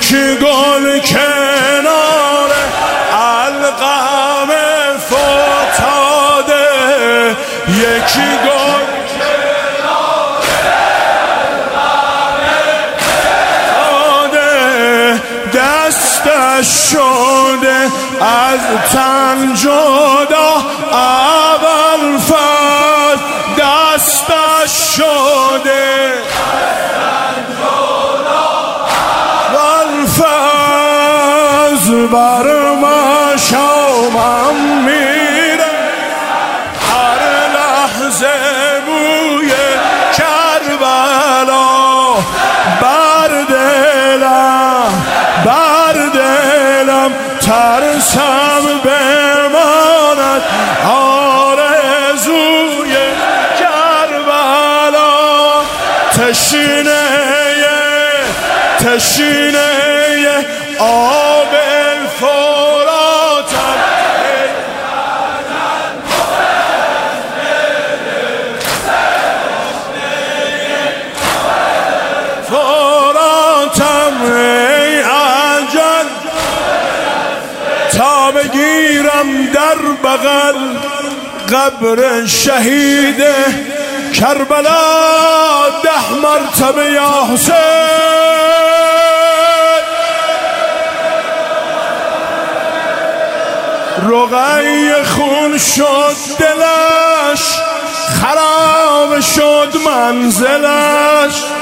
یکی گل کنار القم فتاده، یکی گل کنار القم فتاده، دستش شده از تن جدا ابوالفضل، دستش شده بر مشامم میره، هر لحظه بوی کربلا بر دلم ترسم بماند آرزوی کربلا، تشنه آب فراتم، ای اجل تا بگیرم در بغل قبر شهید کربلا، 10 مرتبه یا حسین. رقیه خون شد دلش، خراب شد منزلش،